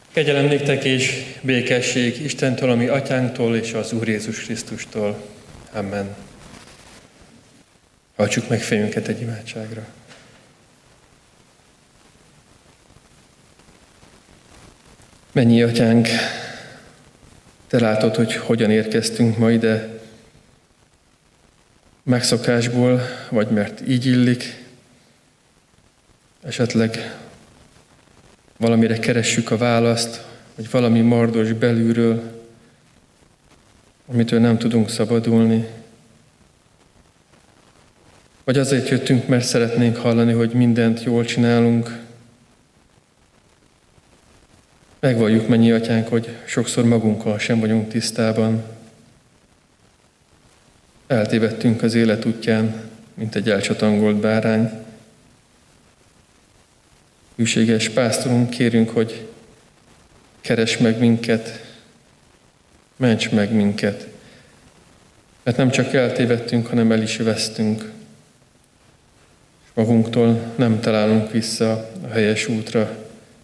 Kegyelem néktek és békesség Istentől, a mi atyánktól és az Úr Jézus Krisztustól. Amen. Hajtsuk meg fejünket egy imádságra. Mennyi atyánk, te látod, hogy hogyan érkeztünk ma ide, megszokásból, vagy mert így illik, esetleg valamire keressük a választ, vagy valami mardos belülről, amitől nem tudunk szabadulni. Vagy azért jöttünk, mert szeretnénk hallani, hogy mindent jól csinálunk. Megvalljuk, mennyi atyánk, hogy sokszor magunkkal sem vagyunk tisztában. Eltévedtünk az élet útján, mint egy elcsatangolt bárány. Hűséges pásztorunk, kérünk, hogy keresd meg minket, ments meg minket. Mert nem csak eltévedtünk, hanem el is vesztünk. És magunktól nem találunk vissza a helyes útra.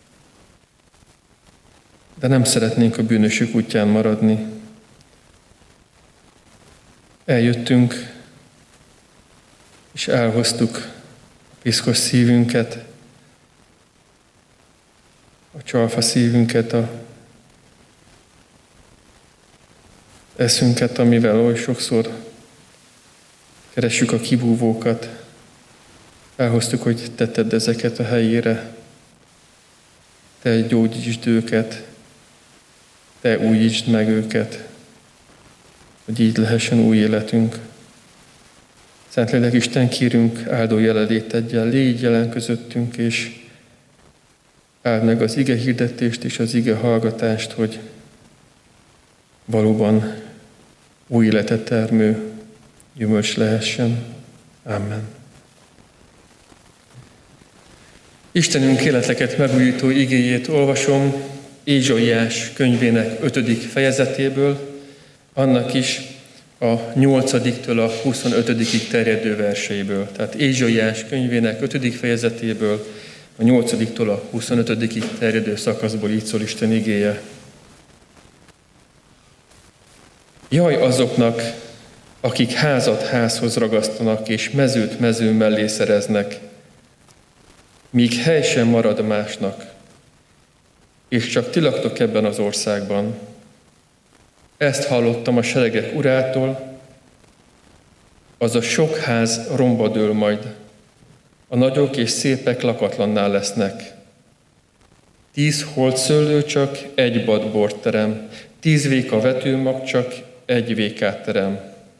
De nem szeretnénk a bűnösök útján maradni. Eljöttünk, és elhoztuk a piszkos szívünket, a csalfa szívünket, a eszünket, amivel oly sokszor keressük a kibúvókat. Elhoztuk, hogy te tedd ezeket a helyére. Te gyógyítsd őket, te újítsd meg őket, hogy így lehessen új életünk. Szentlélek Isten, kérünk, áldó jelenléteddel, légy jelen közöttünk, és áld meg az ige hirdetést és az ige hallgatást, hogy valóban új életet termő gyümölcs lehessen. Amen. Istenünk életeket megújító igéjét olvasom Ézsaiás könyvének 5. fejezetéből, annak is a 8-től a 25-ig terjedő verseiből. Tehát Ézsaiás könyvének 5. fejezetéből, a 8-től a 25-ig terjedő szakaszból így szól Isten igéje. Jaj azoknak, akik házat házhoz ragasztanak, és mezőt mező mellé szereznek, míg hely sem marad másnak, és csak ti laktok ebben az országban. Ezt hallottam a seregek urától, az a sok ház romba dől majd, a nagyok és szépek lakatlanná lesznek. 10 holdszőlő csak egy bad bort terem, 10 véka vetőmag csak egy vékát terem.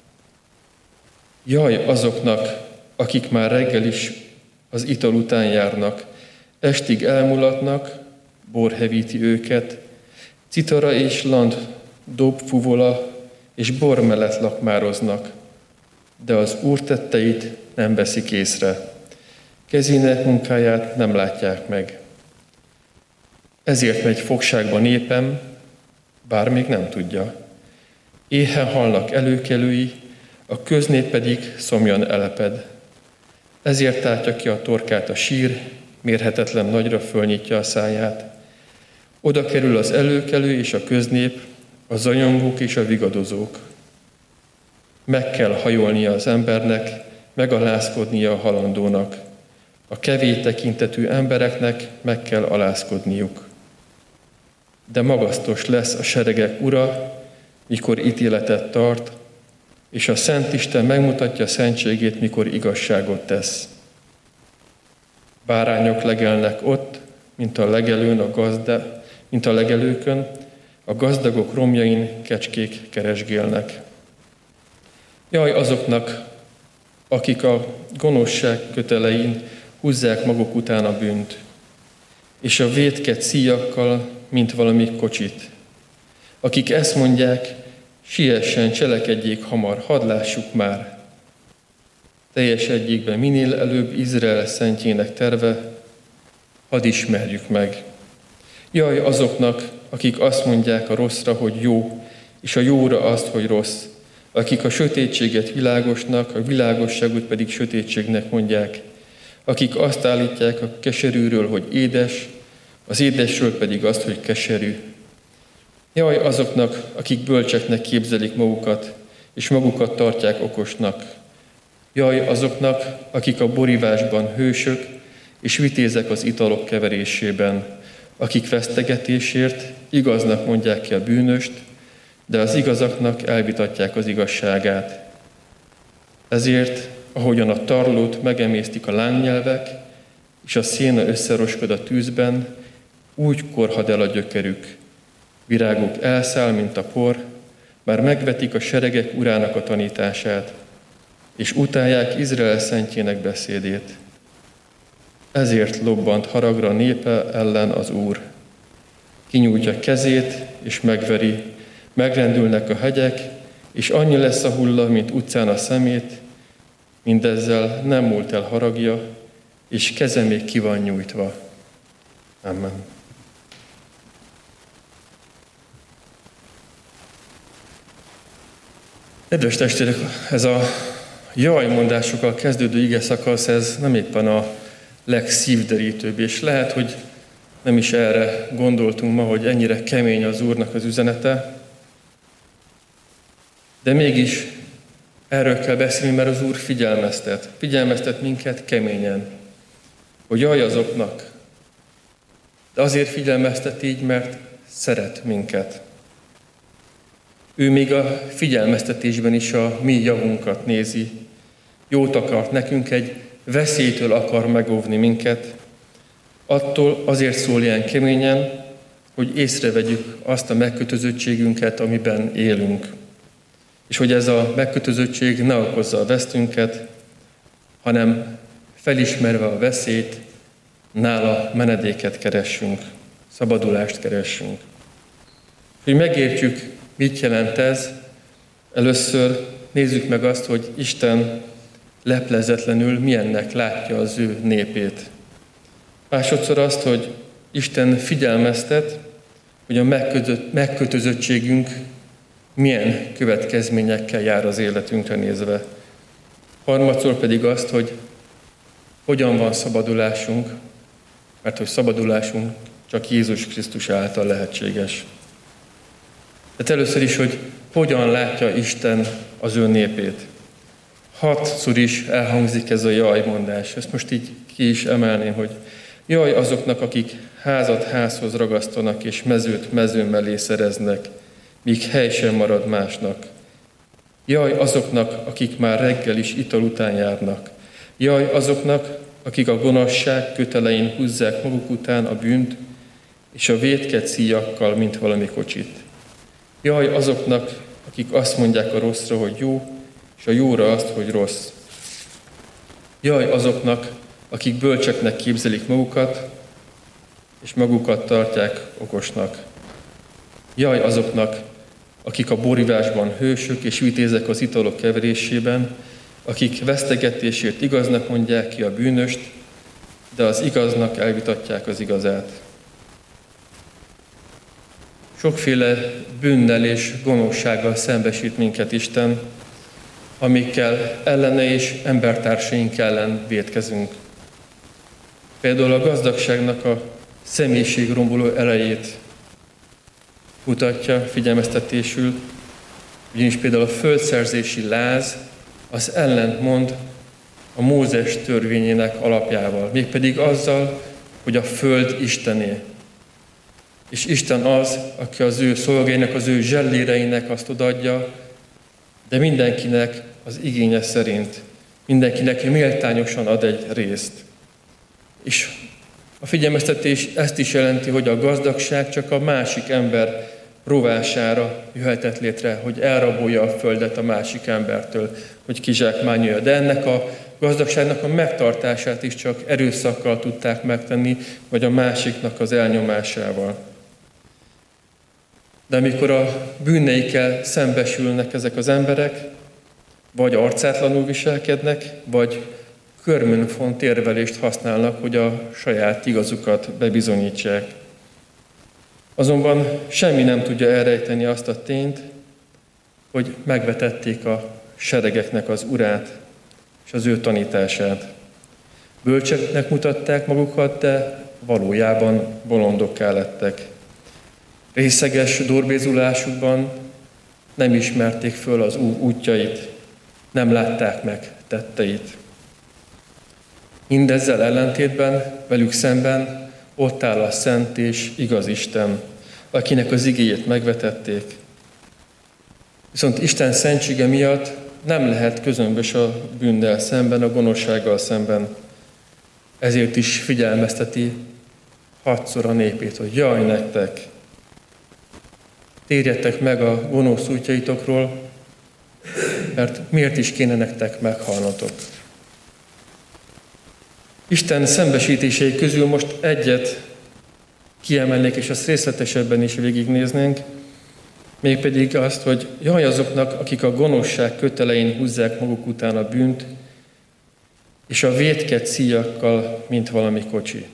Jaj azoknak, akik már reggel is az ital után járnak, estig elmulatnak, bor hevíti őket, citara és land dob fuvola, és bor mellett lakmároznak, de az Úr tetteit nem veszik észre. Kezének munkáját nem látják meg. Ezért megy fogságba népem, bár még nem tudja. Éhen halnak előkelői, a köznép pedig szomjan eleped. Ezért tártja ki a torkát a sír, mérhetetlen nagyra fölnyitja a száját. Oda kerül az előkelő és a köznép, a zajongók és a vigadozók. Meg kell hajolnia az embernek, megalázkodnia a halandónak. A kevés tekintetű embereknek meg kell alázkodniuk. De magasztos lesz a seregek ura, mikor ítéletet tart, és a Szent Isten megmutatja szentségét, mikor igazságot tesz. Bárányok legelnek ott, mint a legelőkön, a gazdagok romjain kecskék keresgélnek. Jaj azoknak, akik a gonoszság kötelein húzzák maguk után a bűnt, és a vétket szíjakkal, mint valami kocsit. Akik ezt mondják, siessen, cselekedjék hamar, hadd lássuk már. Teljesedjék be minél előbb Izrael szentjének terve, hadd ismerjük meg. Jaj azoknak, akik azt mondják a rosszra, hogy jó, és a jóra azt, hogy rossz. Akik a sötétséget világosnak, a világosságot pedig sötétségnek mondják. Akik azt állítják a keserűről, hogy édes, az édesről pedig azt, hogy keserű. Jaj azoknak, akik bölcseknek képzelik magukat, és magukat tartják okosnak. Jaj azoknak, akik a borívásban hősök, és vitézek az italok keverésében, akik vesztegetésért igaznak mondják ki a bűnöst, de az igazaknak elvitatják az igazságát. Ezért, ahogyan a tarlót megemésztik a lángnyelvek, és a széna összeroskod a tűzben, úgy korhad el a gyökerük. Viráguk elszáll, mint a por, már megvetik a seregek urának a tanítását, és utálják Izrael szentjének beszédét. Ezért lobbant haragra népe ellen az Úr. Kinyújtja kezét, és megveri, megrendülnek a hegyek, és annyi lesz a hulla, mint utcán a szemét, mindezzel nem múlt el haragja, és keze még ki van nyújtva. Amen. Kedves testvérek, ez a jajmondásokkal kezdődő ige szakasz, ez nem éppen a legszívderítőbb, és lehet, hogy nem is erre gondoltunk ma, hogy ennyire kemény az Úrnak az üzenete, de mégis erről kell beszélni, mert az Úr figyelmeztet minket keményen, hogy jaj azoknak, de azért figyelmeztet így, mert szeret minket. Ő még a figyelmeztetésben is a mi javunkat nézi, jót akart nekünk, egy veszélytől akar megóvni minket, attól azért szól ilyen keményen, hogy észrevegyük azt a megkötözöttségünket, amiben élünk. És hogy ez a megkötözöttség ne okozza a vesztünket, hanem felismerve a veszélyt, nála menedéket keressünk, szabadulást keressünk. Hogy megértjük, mit jelent ez, először nézzük meg azt, hogy Isten leplezetlenül milyennek látja az ő népét. Másodszor azt, hogy Isten figyelmeztet, hogy a megkötözöttségünk milyen következményekkel jár az életünkre nézve. Harmadszor pedig azt, hogy hogyan van szabadulásunk, mert hogy szabadulásunk csak Jézus Krisztus által lehetséges. Tehát először is, hogy hogyan látja Isten az ő népét. 6-szor is elhangzik ez a jajmondás. Ezt most így ki is emelném, hogy jaj azoknak, akik házat házhoz ragasztanak, és mezőt mező mellé szereznek, míg hely sem marad másnak. Jaj azoknak, akik már reggel is ital után járnak. Jaj azoknak, akik a gonoszság kötelein húzzák maguk után a bűnt, és a vétket szíjakkal, mint valami kocsit. Jaj azoknak, akik azt mondják a rosszra, hogy jó, és a jóra azt, hogy rossz. Jaj azoknak, akik bölcseknek képzelik magukat, és magukat tartják okosnak. Jaj azoknak, akik a borívásban hősök, és vitézek az italok keverésében, akik vesztegetésért igaznak mondják ki a bűnöst, de az igaznak elvitatják az igazát. Sokféle bűnnel és gonoszsággal szembesít minket Isten, amikkel ellene és embertársaink ellen vétkezünk. Például a gazdagságnak a személyiségromboló elejét mutatja figyelmeztetésül, ugyanis például a földszerzési láz az ellentmond a Mózes törvényének alapjával, mégpedig azzal, hogy a föld Istené. És Isten az, aki az ő szolgáinak, az ő zselléreinek azt odaadja, de mindenkinek az igénye szerint, mindenkinek méltányosan ad egy részt. És a figyelmeztetés ezt is jelenti, hogy a gazdagság csak a másik ember rovására jöhetett létre, hogy elrabolja a földet a másik embertől, hogy kizsákmányolja. De ennek a gazdagságnak a megtartását is csak erőszakkal tudták megtenni, vagy a másiknak az elnyomásával. De amikor a bűneikkel szembesülnek ezek az emberek, vagy arcátlanul viselkednek, vagy körmönfont érvelést használnak, hogy a saját igazukat bebizonyítsák. Azonban semmi nem tudja elrejteni azt a tényt, hogy megvetették a seregeknek az urát és az ő tanítását. Bölcseknek mutatták magukat, de valójában bolondokká lettek. Részeges dorbézulásukban nem ismerték föl az Úr útjait, nem látták meg tetteit. Mindezzel ellentétben, velük szemben ott áll a szent és igaz Isten, akinek az igéjét megvetették. Viszont Isten szentsége miatt nem lehet közömbös a bűnnel szemben, a gonoszsággal szemben. Ezért is figyelmezteti 6-szor a népét, hogy jaj nektek, térjetek meg a gonosz útjaitokról, mert miért is kéne nektek meghalnotok. Isten szembesítései közül most egyet kiemelnék, és azt részletesebben is végignéznénk, mégpedig azt, hogy jaj azoknak, akik a gonoszság kötelein húzzák maguk után a bűnt, és a vétket szíjakkal, mint valami kocsi.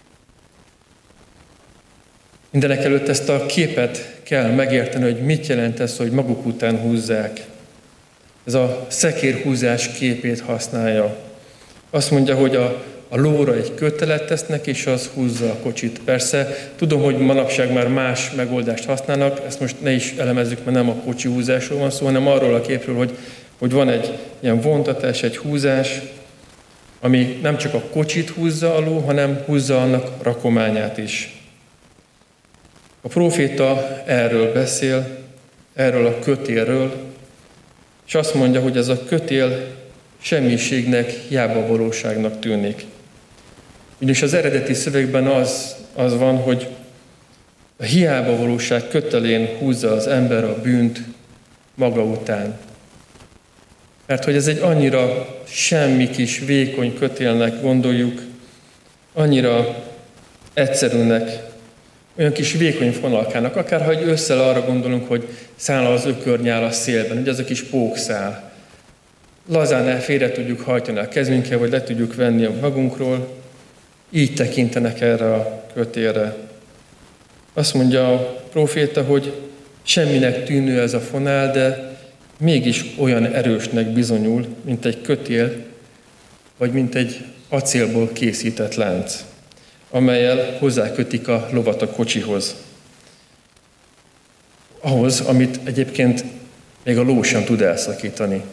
Mindenek előtt ezt a képet kell megérteni, hogy mit jelent ez, hogy maguk után húzzák. Ez a szekérhúzás képét használja. Azt mondja, hogy a lóra egy kötelet tesznek, és az húzza a kocsit. Persze, tudom, hogy manapság már más megoldást használnak, ezt most ne is elemezzük, mert nem a kocsi húzásról van szó, hanem arról a képről, hogy van egy ilyen vontatás, egy húzás, ami nem csak a kocsit húzza a ló, hanem húzza annak rakományát is. A próféta erről beszél, erről a kötélről, és azt mondja, hogy ez a kötél semmiségnek, hiába valóságnak tűnik. Ugyanis az eredeti szövegben az van, hogy a hiába valóság kötelén húzza az ember a bűnt maga után. Mert hogy ez egy annyira semmi kis vékony kötélnek gondoljuk, annyira egyszerűnek, olyan kis vékony fonalkának, akárha egy ősszel arra gondolunk, hogy száll az ökörnyál a szélben, ugye az a kis pókszál. Lazán félre tudjuk hajtani a kezünkkel, vagy le tudjuk venni a magunkról, így tekintenek erre a kötélre. Azt mondja a próféta, hogy semminek tűnő ez a fonál, de mégis olyan erősnek bizonyul, mint egy kötél, vagy mint egy acélból készített lánc, amellyel hozzákötik a lovat a kocsihoz. Ahhoz, amit egyébként még a ló sem tud elszakítani.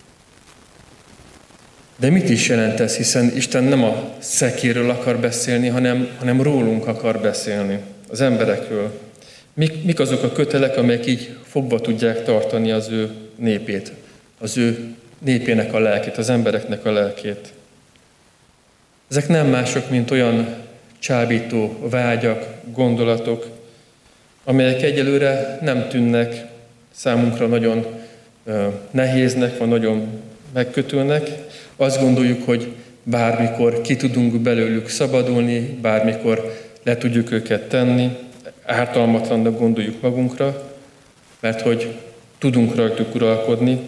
De mit is jelent ez, hiszen Isten nem a szekérről akar beszélni, hanem rólunk akar beszélni, az emberekről. Mik azok a kötelek, amelyek így fogva tudják tartani az ő népét, az ő népének a lelkét, az embereknek a lelkét? Ezek nem mások, mint olyan csábító vágyak, gondolatok, amelyek egyelőre nem tűnnek számunkra nagyon nehéznek, vagy nagyon megkötőnek. Azt gondoljuk, hogy bármikor ki tudunk belőlük szabadulni, bármikor le tudjuk őket tenni, ártalmatlannak gondoljuk magunkra, mert hogy tudunk rajtuk uralkodni,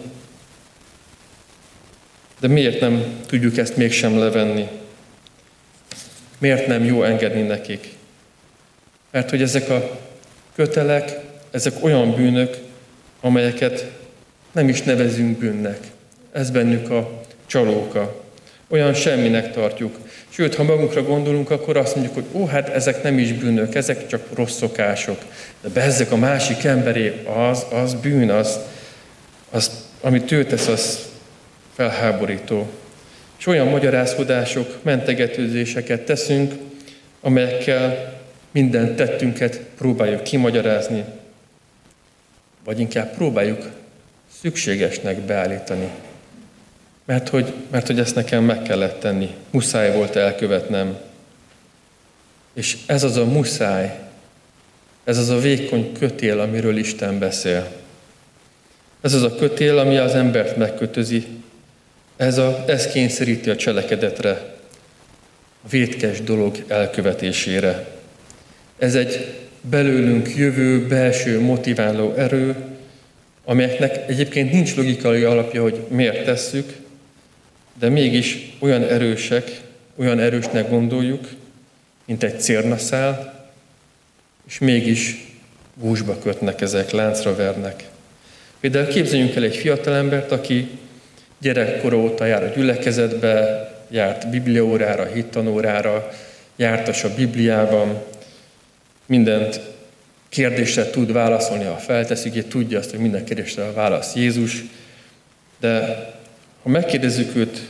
de miért nem tudjuk ezt mégsem levenni? Miért nem jó engedni nekik? Mert hogy ezek a kötelek, ezek olyan bűnök, amelyeket nem is nevezünk bűnnek. Ez bennük a csalóka. Olyan semminek tartjuk. Sőt, ha magunkra gondolunk, akkor azt mondjuk, hogy hát ezek nem is bűnök, ezek csak rossz szokások. De bezzeg a másik emberé, az bűn, az, amit ő tesz, az felháborító. És olyan magyarázkodások, mentegetőzéseket teszünk, amelyekkel minden tettünket próbáljuk kimagyarázni, vagy inkább próbáljuk szükségesnek beállítani. Mert hogy ezt nekem meg kellett tenni, muszáj volt elkövetnem. És ez az a muszáj, ez az a vékony kötél, amiről Isten beszél. Ez az a kötél, ami az embert megkötözi. Ez kényszeríti a cselekedetre, a vétkes dolog elkövetésére. Ez egy belőlünk jövő, belső motiváló erő, amelyeknek egyébként nincs logikai alapja, hogy miért tesszük, de mégis olyan erősek, olyan erősnek gondoljuk, mint egy cérnaszál, és mégis gúzsba kötnek ezek, láncra vernek. Például képzeljünk el egy fiatalembert, aki gyerekkora óta jár a gyülekezetbe, járt bibliaórára, hittanórára, jártas a Bibliában, mindent kérdésre tud válaszolni, ha felteszik, és tudja azt, hogy minden kérdésre a válasz Jézus. De ha megkérdezzük őt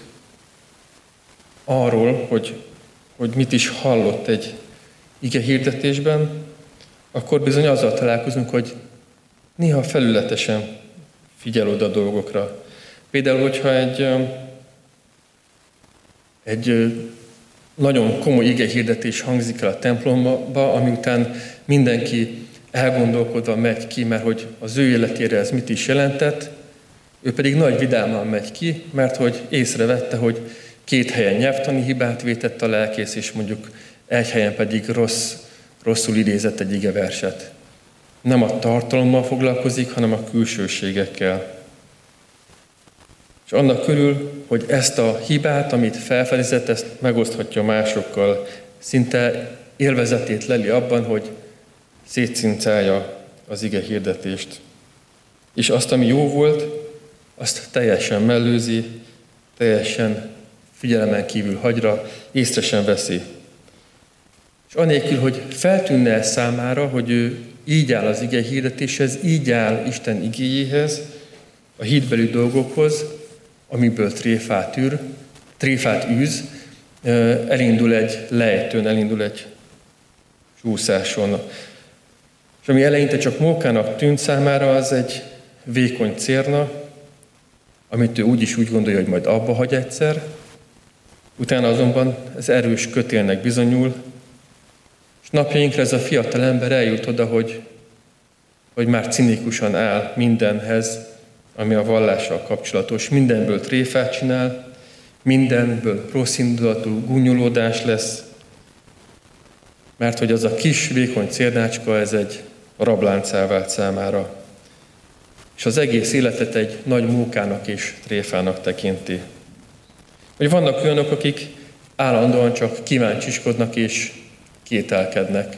arról, hogy mit is hallott egy ige hirdetésben, akkor bizony azzal találkozunk, hogy néha felületesen figyel oda a dolgokra. Például, hogyha egy nagyon komoly ige hirdetés hangzik el a templomba, ami után mindenki elgondolkodva megy ki, mert hogy az ő életére ez mit is jelentett, ő pedig nagy vidáman megy ki, mert hogy észrevette, hogy 2 helyen nyelvtani hibát vétett a lelkész, és mondjuk egy helyen pedig rosszul idézett egy igeverset. Nem a tartalommal foglalkozik, hanem a külsőségekkel. És annak körül, hogy ezt a hibát, amit felfedezett, ezt megoszthatja másokkal, szinte élvezetét leli abban, hogy szétszincálja az ige hirdetést. És azt, ami jó volt, azt teljesen mellőzi, teljesen figyelemen kívül hagyra, észre sem veszi. És anélkül, hogy feltűnne el számára, hogy ő így áll az ige hirdetéshez, így áll Isten igéjéhez, a hitbeli dolgokhoz, amiből tréfát űz, elindul egy lejtőn, elindul egy csúszáson. És ami eleinte csak mókának tűnt számára, az egy vékony cérna, amit ő úgy gondolja, hogy majd abba hagy egyszer, utána azonban ez erős kötélnek bizonyul, és napjainkra ez a fiatal ember eljut oda, hogy már cinikusan áll mindenhez, ami a vallással kapcsolatos. Mindenből tréfát csinál, mindenből rossz indulatú gúnyolódás lesz, mert hogy az a kis, vékony cérnácska, ez egy rabláncá vált számára. És az egész életet egy nagy mókának és tréfának tekinti. Hogy vannak olyanok, akik állandóan csak kíváncsiskodnak és kételkednek.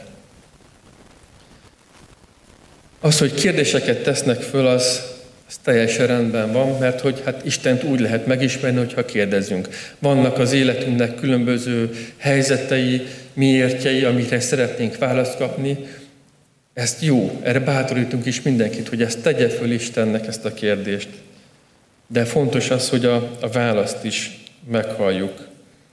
Az, hogy kérdéseket tesznek föl, az teljesen rendben van, mert hogy hát Istent úgy lehet megismerni, hogyha kérdezünk. Vannak az életünknek különböző helyzetei, miértjei, amikre szeretnénk választ kapni. Ezt jó, erre bátorítunk is mindenkit, hogy ezt tegye föl Istennek ezt a kérdést. De fontos az, hogy a választ is meghalljuk.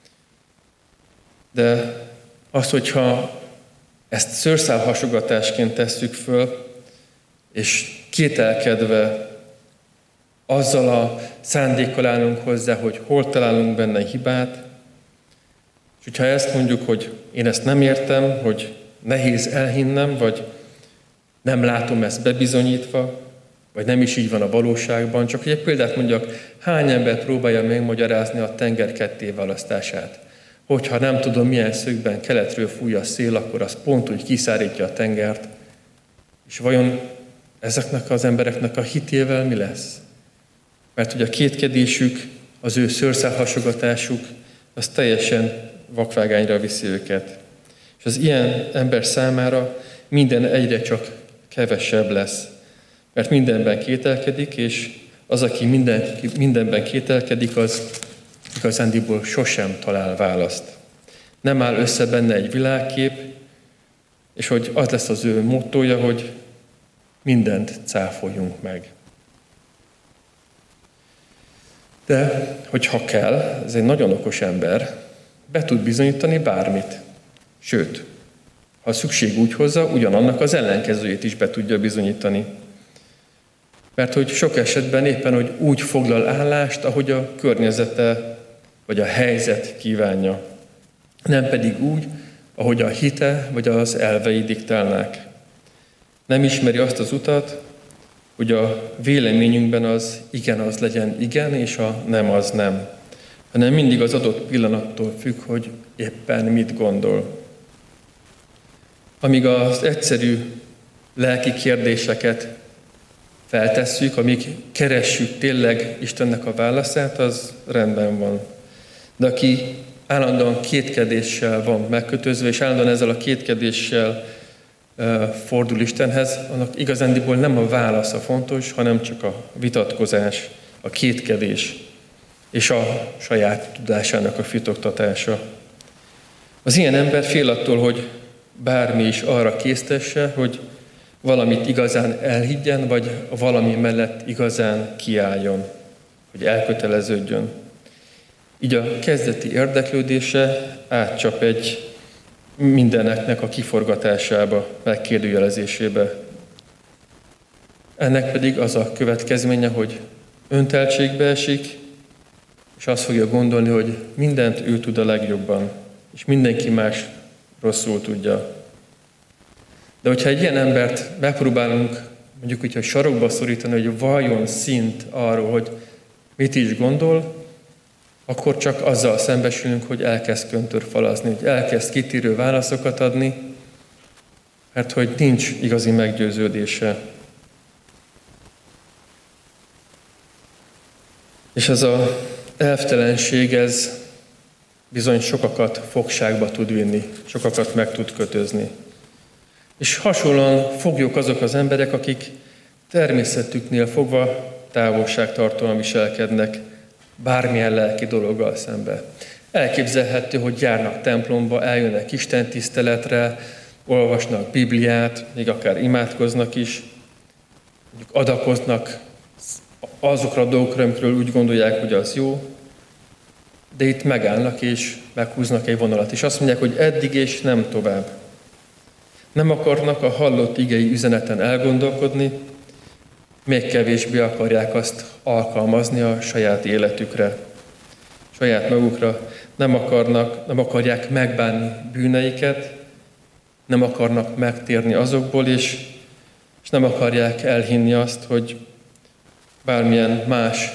De az, hogyha ezt szőrszálhasogatásként tesszük föl, és kételkedve azzal a szándékkal állunk hozzá, hogy hol találunk benne hibát, és hogyha ezt mondjuk, hogy én ezt nem értem, hogy nehéz elhinnem, vagy nem látom ezt bebizonyítva, vagy nem is így van a valóságban, csak hogy egy példát mondjak, hány ember próbálja megmagyarázni a tenger kettéválasztását. Hogyha nem tudom, milyen szögben keletről fúj a szél, akkor az pont úgy kiszárítja a tengert. És vajon ezeknek az embereknek a hitével mi lesz? Mert hogy a kétkedésük, az ő szőrszálhasogatásuk, az teljesen vakvágányra viszi őket. És az ilyen ember számára minden egyre csak kevesebb lesz. Mert mindenben kételkedik, és az, aki mindenben kételkedik, az igazándiból sosem talál választ. Nem áll össze benne egy világkép, és hogy az lesz az ő mottója, hogy mindent cáfoljunk meg. De, hogyha kell, ez egy nagyon okos ember, be tud bizonyítani bármit. Sőt, ha szükség úgy hozza, ugyanannak az ellenkezőjét is be tudja bizonyítani. Mert hogy sok esetben éppen, hogy úgy foglal állást, ahogy a környezete vagy a helyzet kívánja. Nem pedig úgy, ahogy a hite vagy az elvei diktálnák. Nem ismeri azt az utat, hogy a véleményünkben az igen az legyen igen, és a nem az nem. Hanem mindig az adott pillanattól függ, hogy éppen mit gondol. Amíg az egyszerű lelki kérdéseket feltesszük, amíg keressük tényleg Istennek a válaszát, az rendben van. De aki állandóan kétkedéssel van megkötözve, és állandóan ezzel a kétkedéssel fordul Istenhez, annak igazándiból nem a válasz a fontos, hanem csak a vitatkozás, a kétkedés és a saját tudásának a fitoktatása. Az ilyen ember fél attól, hogy bármi is arra késztesse, hogy valamit igazán elhiggyen, vagy valami mellett igazán kiálljon, hogy elköteleződjön. Így a kezdeti érdeklődése átcsap egy mindeneknek a kiforgatásába, megkérdőjelezésébe. Ennek pedig az a következménye, hogy önteltségbe esik, és azt fogja gondolni, hogy mindent ő tud a legjobban, és mindenki más rosszul tudja. De hogyha egy ilyen embert megpróbálunk mondjuk úgy, hogy sarokba szorítani, hogy valljon szint arról, hogy mit is gondol, akkor csak azzal szembesülünk, hogy elkezd köntörfalazni, hogy elkezd kitérő válaszokat adni, mert hogy nincs igazi meggyőződése. És ez az elvtelenség, ez bizony sokakat fogságba tud vinni, sokakat meg tud kötözni. És hasonlóan foglyok azok az emberek, akik természetüknél fogva távolságtartóan viselkednek bármilyen lelki dologgal szembe. Elképzelhető, hogy járnak templomba, eljönnek istentiszteletre, olvasnak Bibliát, még akár imádkoznak is, mondjuk adakoznak azokra a dolgokra, amikről úgy gondolják, hogy az jó, de itt megállnak és meghúznak egy vonalat, és azt mondják, hogy eddig és nem tovább. Nem akarnak a hallott igei üzeneten elgondolkodni, még kevésbé akarják azt alkalmazni a saját életükre, saját magukra. Nem akarják megbánni bűneiket, nem akarnak megtérni azokból, és nem akarják elhinni azt, hogy bármilyen más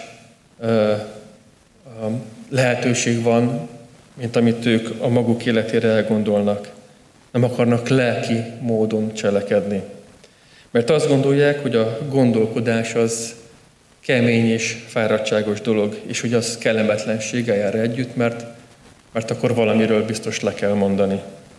lehetőség van, mint amit ők a maguk életére elgondolnak. Nem akarnak lelki módon cselekedni. Mert azt gondolják, hogy a gondolkodás az kemény és fáradtságos dolog, és hogy az kellemetlenséggel jár együtt, mert akkor valamiről biztos le kell mondani.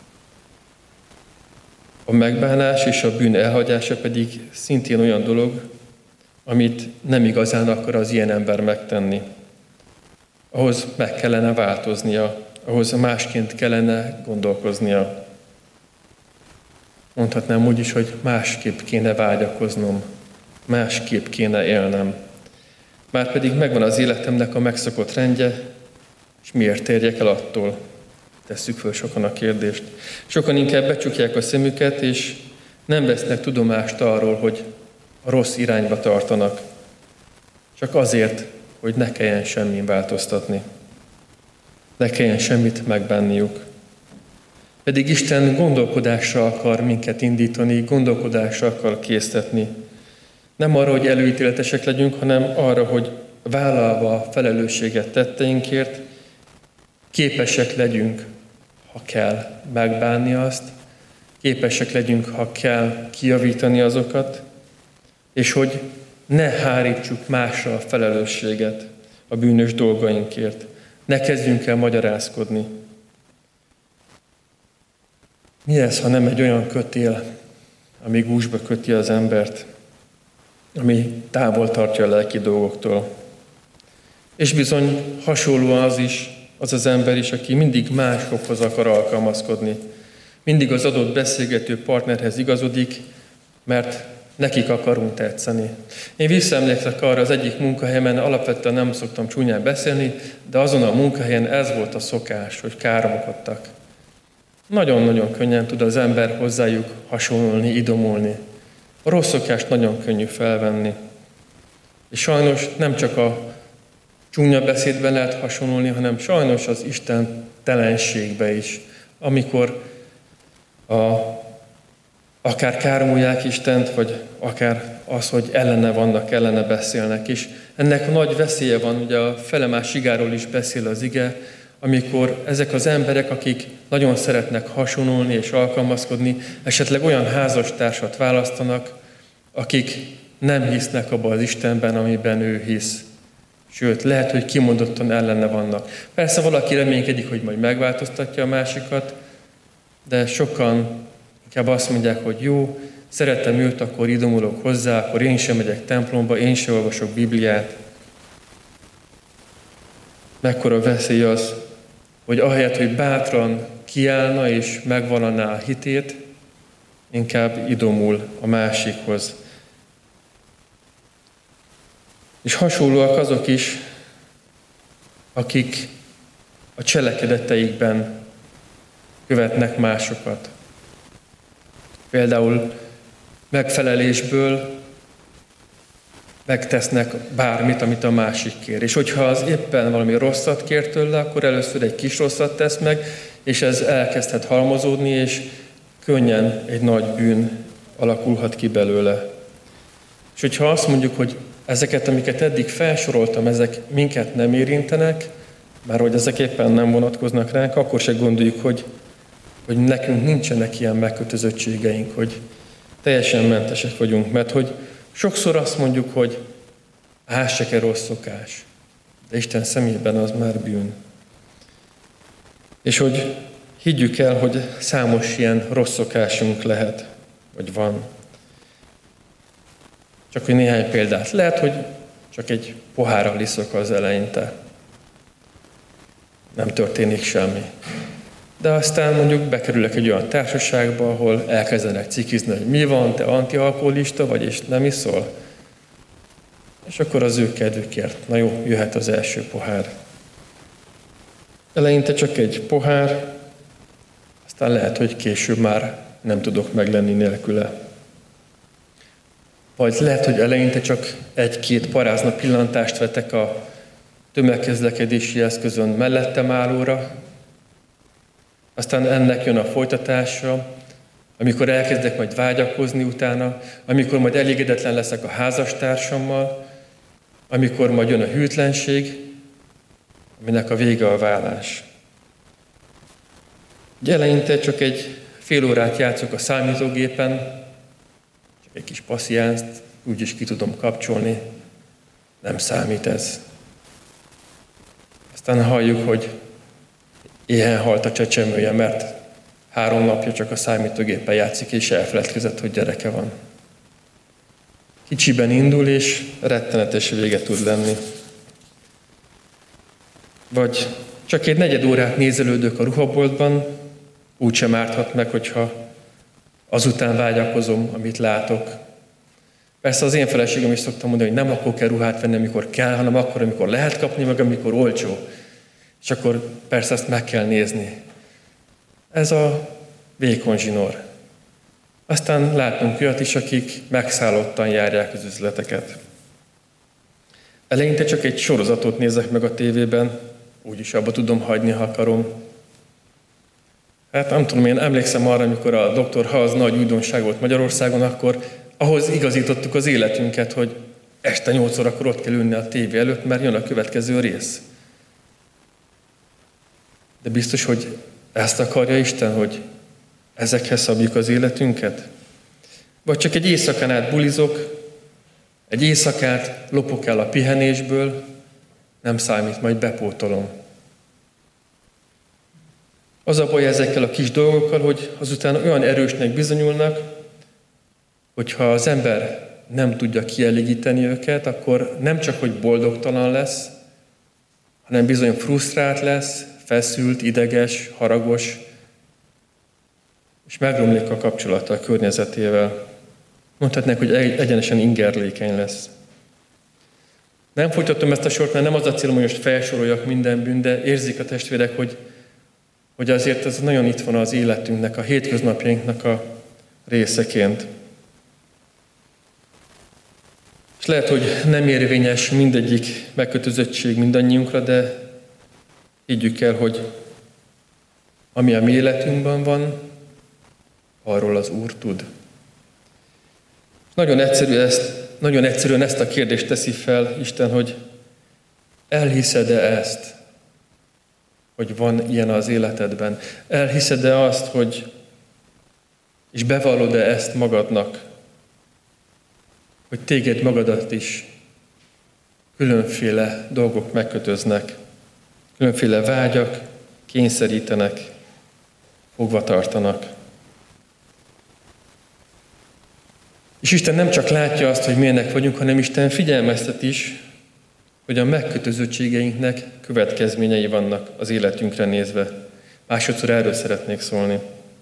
A megbánás és a bűn elhagyása pedig szintén olyan dolog, amit nem igazán akar az ilyen ember megtenni. Ahhoz meg kellene változnia, ahhoz másként kellene gondolkoznia. Mondhatnám úgy is, hogy másképp kéne vágyakoznom, másképp kéne élnem. Márpedig megvan az életemnek a megszokott rendje, és miért térjek el attól? Tesszük föl sokan a kérdést. Sokan inkább becsukják a szemüket, és nem vesznek tudomást arról, hogy a rossz irányba tartanak. Csak azért, hogy ne kelljen semmin változtatni. Ne kelljen semmit megbánniuk. Pedig Isten gondolkodásra akar minket indítani, gondolkodásra akar késztetni. Nem arra, hogy előítéletesek legyünk, hanem arra, hogy vállalva a felelősséget tetteinkért, képesek legyünk, ha kell megbánni azt, képesek legyünk, ha kell kijavítani azokat, és hogy ne hárítsuk másra a felelősséget a bűnös dolgainkért. Ne kezdjünk el magyarázkodni. Mi ez, ha nem egy olyan kötél, ami gúzsba köti az embert, ami távol tartja a lelki dolgoktól. És bizony hasonlóan az az ember is, aki mindig másokhoz akar alkalmazkodni. Mindig az adott beszélgető partnerhez igazodik, mert nekik akarunk tetszeni. Én visszaemlékszek arra az egyik munkahelyemen, alapvetően nem szoktam csúnyán beszélni, de azon a munkahelyen ez volt a szokás, hogy káromkodtak. Nagyon-nagyon könnyen tud az ember hozzájuk hasonlulni, idomulni. A rossz szokást nagyon könnyű felvenni. És sajnos nem csak a csúnya beszédben lehet hasonlulni, hanem sajnos az istentelenségbe is, amikor akár káromolják Istent, vagy akár az, hogy ellene beszélnek is. Ennek nagy veszélye van, ugye a felemás igáról is beszél az ige, amikor ezek az emberek, akik nagyon szeretnek hasonlulni és alkalmazkodni, esetleg olyan házastársat választanak, akik nem hisznek abban az Istenben, amiben ő hisz. Sőt, lehet, hogy kimondottan ellene vannak. Persze valaki reménykedik, hogy majd megváltoztatja a másikat, de sokan inkább azt mondják, hogy jó, szeretem őt, akkor idomulok hozzá, akkor én sem megyek templomba, én sem olvasok Bibliát. Mekkora veszély az, hogy ahelyett, hogy bátran kiállna és megvallaná a hitét, inkább idomul a másikhoz. És hasonlóak azok is, akik a cselekedeteikben követnek másokat. Például megfelelésből megtesznek bármit, amit a másik kér. És hogyha az éppen valami rosszat kér tőle, akkor először egy kis rosszat tesz meg, és ez elkezdhet halmozódni, és könnyen egy nagy bűn alakulhat ki belőle. És hogyha azt mondjuk, hogy ezeket, amiket eddig felsoroltam, ezek minket nem érintenek, bár hogy ezek éppen nem vonatkoznak ránk, akkor se gondoljuk, hogy nekünk nincsenek ilyen megkötözöttségeink, hogy teljesen mentesek vagyunk, mert hogy sokszor azt mondjuk, hogy se kell rossz szokás, de Isten szemében az már bűn. És hogy higgyük el, hogy számos ilyen rossz szokásunk lehet, vagy van. Csak hogy néhány példát. Lehet, hogy csak egy pohárral iszok az eleinte. Nem történik semmi. De aztán mondjuk bekerülök egy olyan társaságba, ahol elkezdenek cikizni, hogy mi van, te antialkoholista vagy, és nem iszol. És akkor az ő kedvükért. Na jó, jöhet az első pohár. Eleinte csak egy pohár, aztán lehet, hogy később már nem tudok meglenni nélküle. Vagy lehet, hogy eleinte csak egy-két parázna pillantást vetek a tömegközlekedési eszközön mellettem állóra, aztán ennek jön a folytatása, amikor elkezdek majd vágyakozni utána, amikor majd elégedetlen leszek a házastársammal, amikor majd jön a hűtlenség, aminek a vége a válás. Ugye eleinte csak egy fél órát játszok a számítógépen, csak egy kis passziánzt, úgyis ki tudom kapcsolni, nem számít ez. Aztán halljuk, hogy éhen halt a csecsemője, mert 3 napja csak a számítógépen játszik, és elfeledkezett, hogy gyereke van. Kicsiben indul, és rettenetes vége tud lenni. Vagy csak egy 4 órát nézelődök a ruhaboltban, úgysem árthat meg, hogyha azután vágyakozom, amit látok. Persze az én feleségem is szoktam mondani, hogy nem akkor kell ruhát venni, amikor kell, hanem akkor, amikor lehet kapni, meg amikor olcsó. És akkor persze ezt meg kell nézni. Ez a vékony zsinór. Aztán látunk olyat is, akik megszállottan járják az üzleteket. Eleinte csak egy sorozatot nézek meg a tévében, úgyis abba tudom hagyni, ha akarom. Hát nem tudom, én emlékszem arra, amikor a Dr. House nagy újdonság volt Magyarországon, akkor ahhoz igazítottuk az életünket, hogy este 8 órakor ott kell ülni a tévé előtt, mert jön a következő rész. De biztos, hogy ezt akarja Isten, hogy ezekhez szabjuk az életünket? Vagy csak egy éjszakán át bulizok, egy éjszakát lopok el a pihenésből, nem számít, majd bepótolom. Az a baj ezekkel a kis dolgokkal, hogy azután olyan erősnek bizonyulnak, hogyha az ember nem tudja kielégíteni őket, akkor nem csak, hogy boldogtalan lesz, hanem bizony frusztrált lesz, feszült, ideges, haragos, és megromlik a kapcsolata a környezetével. Mondhatnánk, hogy egyenesen ingerlékeny lesz. Nem folytatom ezt a sort, mert nem az a célom, hogy most felsoroljak minden bűn, de érzik a testvérek, hogy azért ez nagyon itt van az életünknek, a hétköznapjainknak a részeként. És lehet, hogy nem érvényes mindegyik megkötözöttség mindannyiunkra, de higgyük el, hogy ami a mi életünkben van, arról az Úr tud. Nagyon egyszerűen ezt a kérdést teszi fel Isten, hogy elhiszed-e ezt, hogy van ilyen az életedben? Elhiszed-e azt, és bevallod-e ezt magadnak, hogy téged magadat is különféle dolgok megkötöznek, különféle vágyak kényszerítenek, fogva tartanak. És Isten nem csak látja azt, hogy milyenek vagyunk, hanem Isten figyelmeztet is, hogy a megkötözöttségeinknek következményei vannak az életünkre nézve. Másodszor erről szeretnék szólni.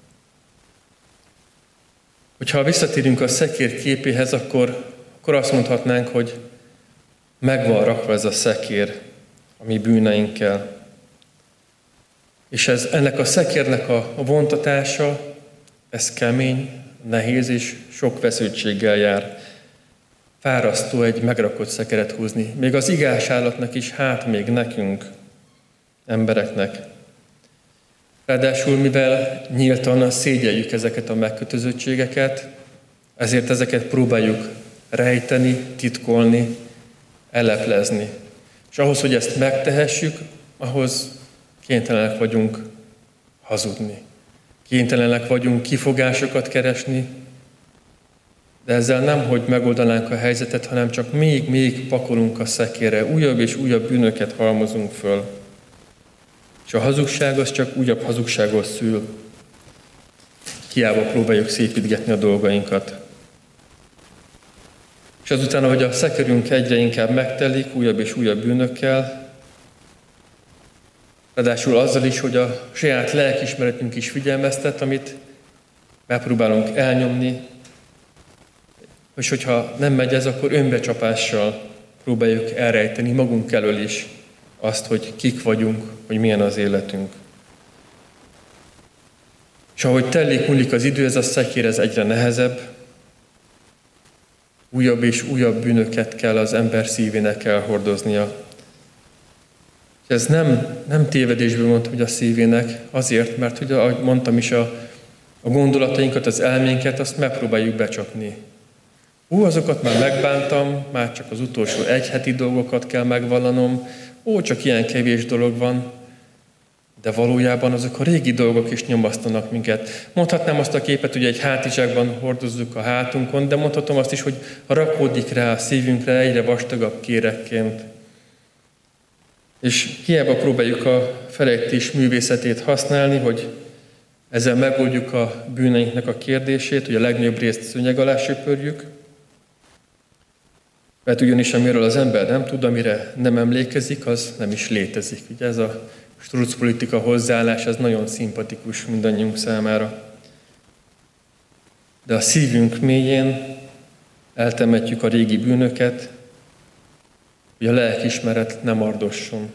Hogyha visszatérünk a szekér képéhez, akkor azt mondhatnánk, hogy meg van rakva ez a szekér a mi bűneinkkel. És ennek a szekérnek a vontatása, ez kemény, nehéz és sok feszültséggel jár. Fárasztó egy megrakott szekeret húzni. Még az igás állatnak is, még nekünk, embereknek. Ráadásul, mivel nyíltan szégyeljük ezeket a megkötözöttségeket, ezért ezeket próbáljuk rejteni, titkolni, elleplezni. És ahhoz, hogy ezt megtehessük, ahhoz kénytelenek vagyunk hazudni. Kénytelenek vagyunk kifogásokat keresni, de ezzel nem, hogy megoldanánk a helyzetet, hanem csak még pakolunk a szekérre, újabb és újabb bűnöket halmozunk föl. És a hazugság az csak újabb hazugságot szül. Hiába próbáljuk szépítgetni a dolgainkat. És azután, ahogy a szekerünk egyre inkább megtelik, újabb és újabb bűnökkel, ráadásul azzal is, hogy a saját lelkiismeretünk is figyelmeztet, amit megpróbálunk elnyomni, és hogyha nem megy ez, akkor önbecsapással próbáljuk elrejteni magunk elől is azt, hogy kik vagyunk, hogy milyen az életünk. És ahogy múlik az idő, ez a szekér ez egyre nehezebb, újabb és újabb bűnöket kell az ember szívének elhordoznia. És ez nem tévedésből mondtam, hogy a szívének, azért, mert, hogy ahogy mondtam is, a gondolatainkat, az elménket, azt megpróbáljuk becsapni. Azokat már megbántam, már csak az utolsó egy heti dolgokat kell megvallanom, csak ilyen kevés dolog van, de valójában azok a régi dolgok is nyomasztanak minket. Mondhatnám azt a képet, hogy egy hátizsákban hordozzuk a hátunkon, de mondhatom azt is, hogy rakódik rá a szívünkre egyre vastagabb kérekként. És hiába próbáljuk a felejtés művészetét használni, hogy ezzel megoldjuk a bűneinknek a kérdését, hogy a legnagyobb részt szőnyeg alá söpörjük, mert ugyanis amiről az ember nem tud, amire nem emlékezik, az nem is létezik. Ugye ez a struccpolitika hozzáállás, ez nagyon szimpatikus mindannyiunk számára. De a szívünk mélyén eltemetjük a régi bűnöket, hogy a lelkiismeret nem ardosson.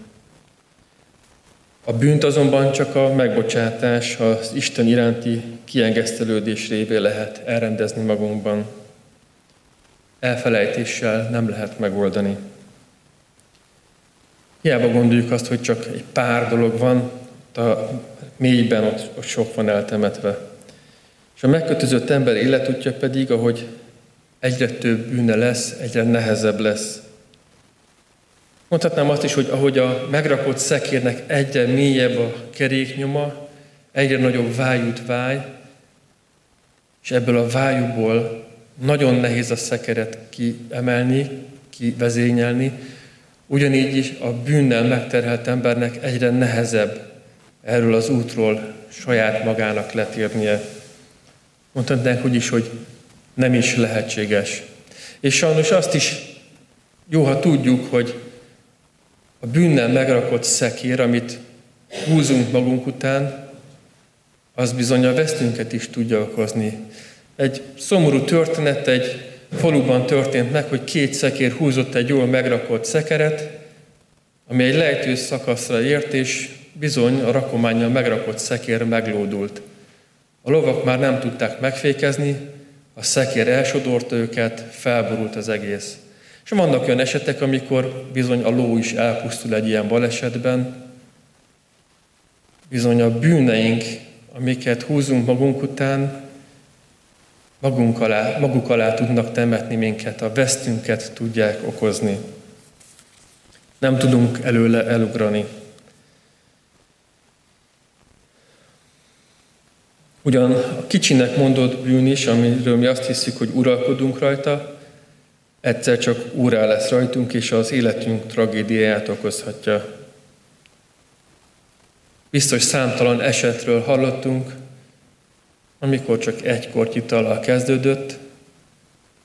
A bűnt azonban csak a megbocsátás, az Isten iránti kiengesztelődés révén lehet elrendezni magunkban. Elfelejtéssel nem lehet megoldani. Hiába gondoljuk azt, hogy csak egy pár dolog van, a mélyben ott sok van eltemetve. És a megkötözött ember életútja pedig, ahogy egyre több bűne lesz, egyre nehezebb lesz. Mondhatnám azt is, hogy ahogy a megrakott szekérnek egyre mélyebb a keréknyoma, egyre nagyobb vájút váj, és ebből a vájúból nagyon nehéz a szekeret kiemelni, kivezényelni, ugyanígy is a bűnnel megterhelt embernek egyre nehezebb erről az útról saját magának letérnie. Mondhatnánk úgy is, hogy nem is lehetséges. És sajnos azt is jó, ha tudjuk, hogy a bűnnel megrakott szekér, amit húzunk magunk után, az bizony a vesztünket is tudja okozni. Egy szomorú történet egy faluban történt meg, hogy 2 szekér húzott egy jól megrakott szekeret, ami egy lejtő szakaszra ért, és bizony a rakománnyal megrakott szekér meglódult. A lovak már nem tudták megfékezni, a szekér elsodorta őket, felborult az egész. És vannak olyan esetek, amikor bizony a ló is elpusztul egy ilyen balesetben. Bizony a bűneink, amiket húzunk magunk után, maguk alá tudnak temetni minket, a vesztünket tudják okozni. Nem tudunk előle elugrani. Ugyan a kicsinek mondott bűn is, amiről mi azt hiszük, hogy uralkodunk rajta, egyszer csak úrrá lesz rajtunk, és az életünk tragédiáját okozhatja. Biztos számtalan esetről hallottunk, amikor csak egy korty itallal kezdődött,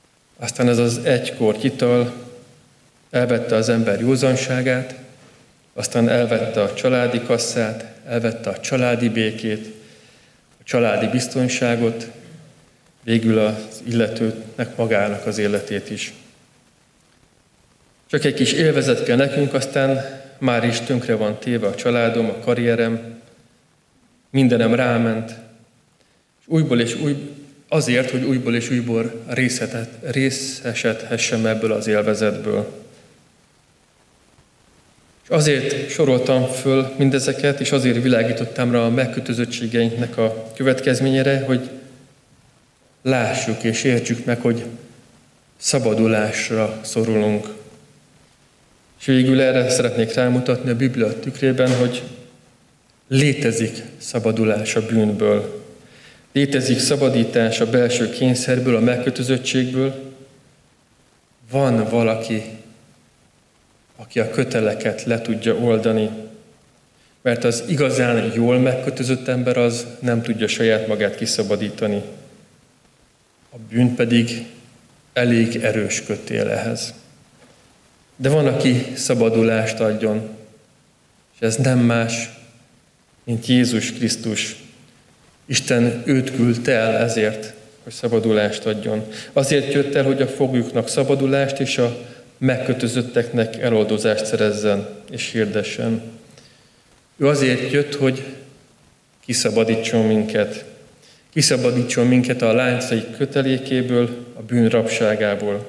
aztán ez az egy korty ital elvette az ember józanságát, aztán elvette a családi kasszát, elvette a családi békét, a családi biztonságot, végül az illetőnek magának az életét is. Csak egy kis élvezet kell nekünk, aztán már is tönkre van téve a családom, a karrierem, mindenem ráment, és azért, hogy újból és újból részesedhessem ebből az élvezetből. És azért soroltam föl mindezeket, és azért világítottam rá a megkötözöttségeinknek a következményére, hogy lássuk és értsük meg, hogy szabadulásra szorulunk. És végül erre szeretnék rámutatni a Biblia tükrében, hogy létezik szabadulás a bűnből. Létezik szabadítás a belső kényszerből, a megkötözöttségből. Van valaki, aki a köteleket le tudja oldani. Mert az igazán jól megkötözött ember az nem tudja saját magát kiszabadítani. A bűn pedig elég erős kötél ehhez. De van, aki szabadulást adjon, és ez nem más, mint Jézus Krisztus. Isten őt küldte el ezért, hogy szabadulást adjon. Azért jött el, hogy a foglyoknak szabadulást és a megkötözötteknek eloldozást szerezzen és hirdessen. Ő azért jött, hogy kiszabadítson minket. Kiszabadítson minket a láncai kötelékéből, a bűn rabságából.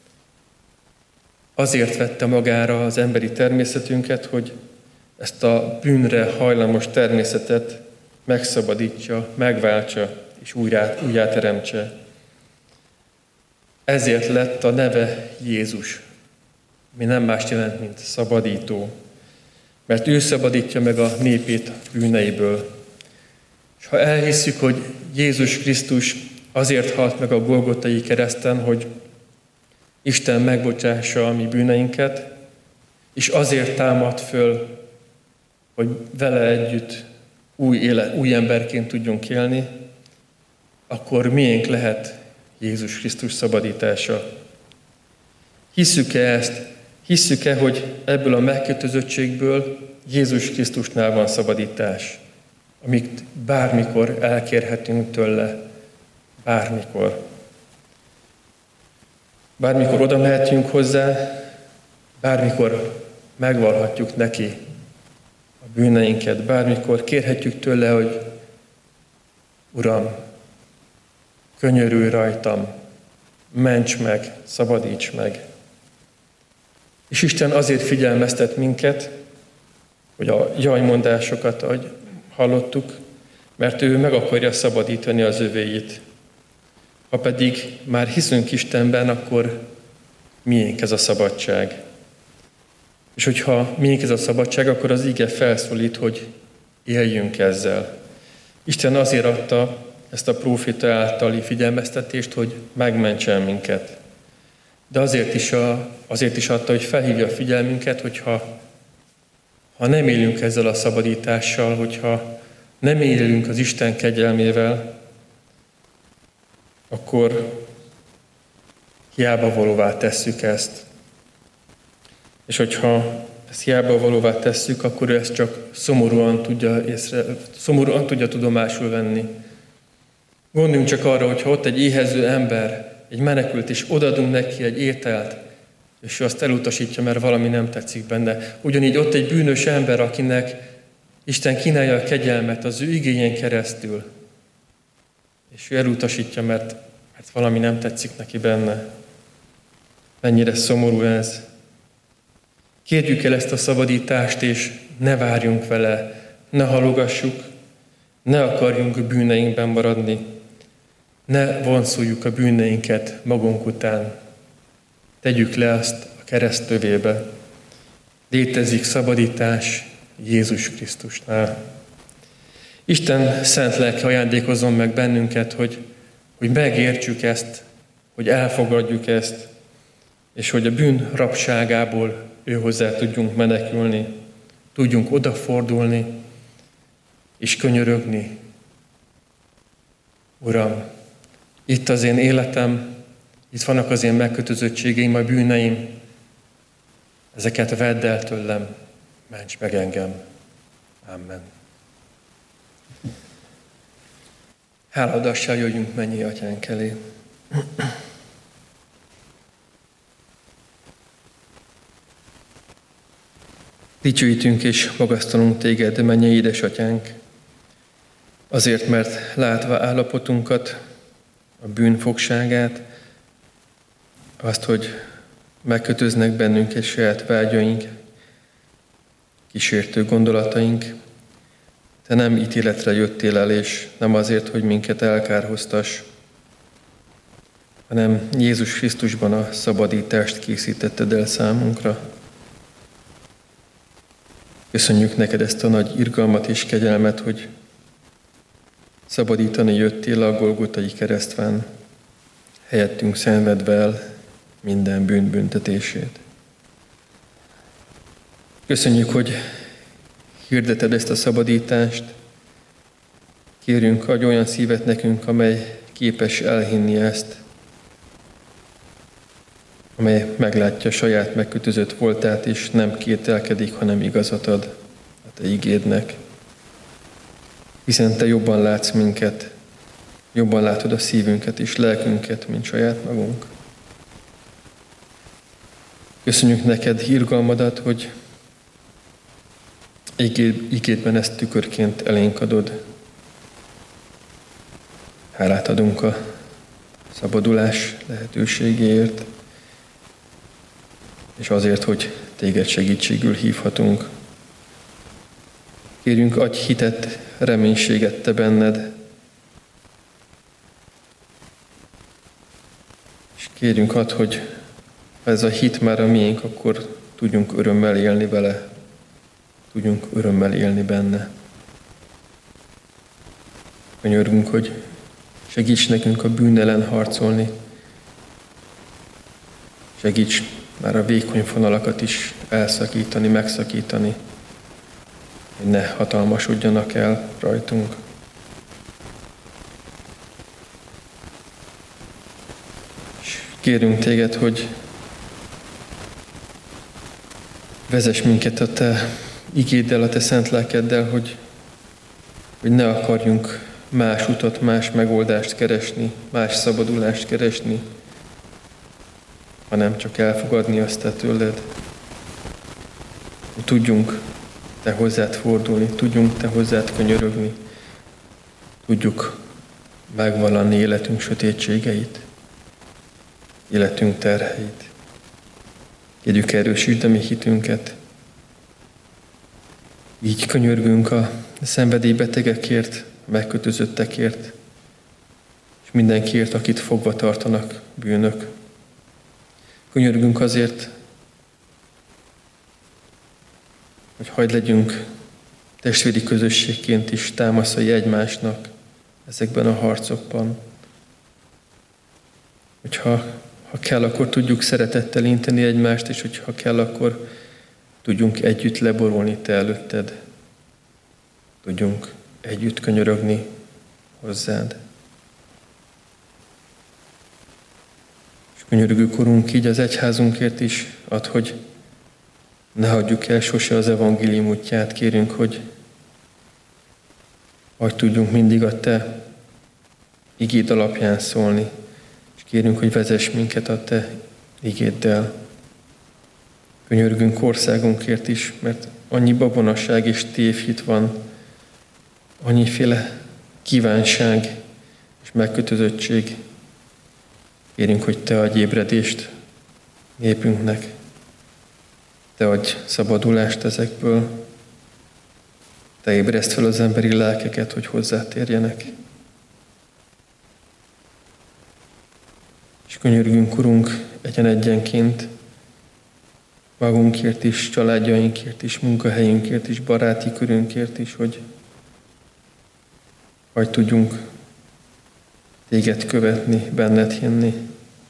Azért vette magára az emberi természetünket, hogy ezt a bűnre hajlamos természetet megszabadítsa, megváltsa és újjá teremtse. Ezért lett a neve Jézus, ami nem más jelent, mint szabadító. Mert ő szabadítja meg a népét bűneiből. És ha elhisszük, hogy Jézus Krisztus azért halt meg a Golgotai kereszten, hogy Isten megbocsássa a mi bűneinket, és azért támad föl, hogy vele együtt új emberként tudjunk élni, akkor miénk lehet Jézus Krisztus szabadítása. Hisszük-e ezt? Hisszük-e, hogy ebből a megkötözöttségből Jézus Krisztusnál van szabadítás, amit bármikor elkérhetünk tőle, bármikor. Bármikor oda mehetünk hozzá, bármikor megvallhatjuk neki a bűneinket, bármikor kérhetjük tőle, hogy Uram, könyörülj rajtam, ments meg, szabadíts meg. És Isten azért figyelmeztet minket, hogy a jajmondásokat, ahogy hallottuk, mert ő meg akarja szabadítani az övéit. Ha pedig már hiszünk Istenben, akkor miénk ez a szabadság. És hogyha miénk ez a szabadság, akkor az ige felszólít, hogy éljünk ezzel. Isten azért adta ezt a próféta általi figyelmeztetést, hogy megmentsen minket. De azért is adta, hogy felhívja a figyelmünket, hogyha nem élünk ezzel a szabadítással, hogyha nem élünk az Isten kegyelmével, akkor hiába valóvá tesszük ezt. És hogyha ezt hiába valóvá tesszük, akkor ő ezt csak szomorúan tudja tudomásul venni. Gondoljunk csak arra, hogyha ott egy éhező ember, egy menekült, és odadunk neki egy ételt, és ő azt elutasítja, mert valami nem tetszik benne. Ugyanígy ott egy bűnös ember, akinek Isten kínálja a kegyelmet az ő igényen keresztül, és ő elutasítja, mert valami nem tetszik neki benne. Mennyire szomorú ez. Kérjük el ezt a szabadítást, és ne várjunk vele, ne halogassuk, ne akarjunk bűneinkben maradni, ne vonszoljuk a bűneinket magunk után. Tegyük le azt a kereszt tövébe. Létezik szabadítás Jézus Krisztusnál. Isten szent lelke ajándékozzon meg bennünket, hogy megértsük ezt, hogy elfogadjuk ezt, és hogy a bűn rabságából ő hozzá tudjunk menekülni, tudjunk odafordulni, és könyörögni. Uram, itt az én életem, itt vannak az én megkötözöttségeim, a bűneim, ezeket vedd el tőlem, ments meg engem. Amen. Hálaadással jöjjünk mennyi Atyánk elé. Dicsőítünk és magasztalunk téged, mennyei édesatyánk, azért, mert látva állapotunkat, a bűn fogságát, azt, hogy megkötöznek bennünket saját vágyaink, kísértő gondolataink, te nem ítéletre jöttél el, és nem azért, hogy minket elkárhoztass, hanem Jézus Krisztusban a szabadítást készítetted el számunkra. Köszönjük neked ezt a nagy irgalmat és kegyelmet, hogy szabadítani jöttél a Golgotai keresztván, helyettünk szenvedve el minden bűn büntetését. Köszönjük, hogy hirdeted ezt a szabadítást. Kérünk, adj olyan szívet nekünk, amely képes elhinni ezt, amely meglátja saját megkötözött voltát, és nem kételkedik, hanem igazat ad a te igédnek. Hiszen te jobban látsz minket, jobban látod a szívünket és lelkünket, mint saját magunk. Köszönjük neked irgalmadat, hogy igédben ezt tükörként elénk adod. Hálát adunk a szabadulás lehetőségéért, és azért, hogy téged segítségül hívhatunk. Kérjünk, adj hitet, reménységet te benned, és kérjünk, add, hogy ha ez a hit már a miénk, akkor tudjunk örömmel élni vele, tudjunk örömmel élni benne. Könyörgünk, hogy segíts nekünk a bűn ellen harcolni, segíts már a vékony fonalakat is elszakítani, megszakítani, hogy ne hatalmasodjanak el rajtunk. És kérünk téged, hogy vezess minket a te igéddel, a te szent lelkeddel, hogy ne akarjunk más utat, más megoldást keresni, más szabadulást keresni, hanem csak elfogadni azt te tőled. Hogy tudjunk te hozzád fordulni, tudjunk te hozzád könyörögni, tudjuk megvallani életünk sötétségeit, életünk terheit. Kérjük, erősítsd a mi hitünket. Így könyörgünk a szenvedélybetegekért, a megkötözöttekért, és mindenkiért, akit fogva tartanak bűnök. Könyörgünk azért, hogy hagyd legyünk testvéri közösségként is támaszai egymásnak ezekben a harcokban. Hogyha kell, akkor tudjuk szeretettel inteni egymást, és hogyha kell, akkor tudjunk együtt leborulni te előtted. Tudjunk együtt könyörögni hozzád. És könyörgünk, Urunk, így az egyházunkért is add, hogy ne hagyjuk el sose az evangélium útját. Kérünk, hogy tudjunk mindig a te igéd alapján szólni, és kérünk, hogy vezess minket a te igéddel. Könyörgünk országunkért is, mert annyi babonasság és tévhit van, annyiféle kívánság és megkötözöttség. Kérünk, hogy te adj ébredést népünknek, te adj szabadulást ezekből, te ébreszd fel az emberi lelkeket, hogy hozzátérjenek. És könyörgünk, Urunk, egyenként magunkért is, családjainkért is, munkahelyünkért is, baráti körünkért is, hogy tudjunk téged követni, benned hinni.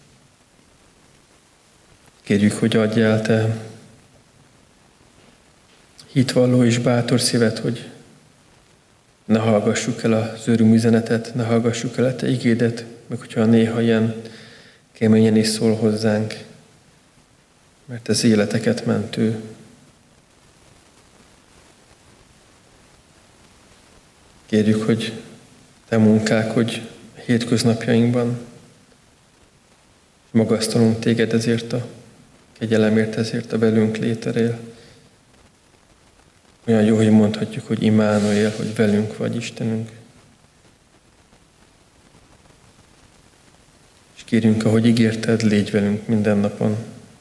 Kérjük, hogy adjál te hitvalló és bátor szívet, hogy ne hallgassuk el az örömüzenetet, ne hallgassuk el a te igédet, meg hogyha néha ilyen keményen is szól hozzánk, mert ez életeket mentő. Kérjük, hogy te munkák, hogy hétköznapjainkban magasztalunk téged ezért a kegyelemért, ezért a velünk léterél. Olyan jó, hogy mondhatjuk, hogy Immanuel, hogy velünk vagy Istenünk. És kérjünk, ahogy ígérted, légy velünk minden napon.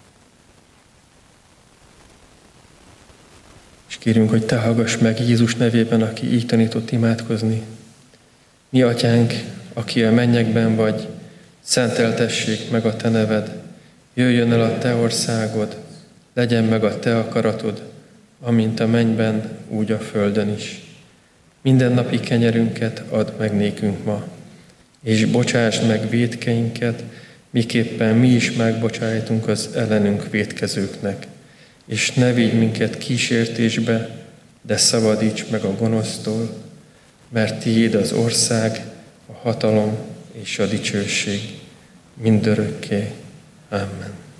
És kérjünk, hogy te hallgass meg Jézus nevében, aki így tanított imádkozni. Mi atyánk, aki a mennyekben vagy, szenteltessék meg a te neved, jöjjön el a te országod, legyen meg a te akaratod, amint a mennyben, úgy a földön is. Mindennapi kenyerünket add meg nékünk ma, és bocsásd meg vétkeinket, miképpen mi is megbocsájtunk az ellenünk vétkezőknek. És ne vigy minket kísértésbe, de szabadíts meg a gonosztól, mert tiéd az ország, a hatalom és a dicsőség mindörökké. Amen.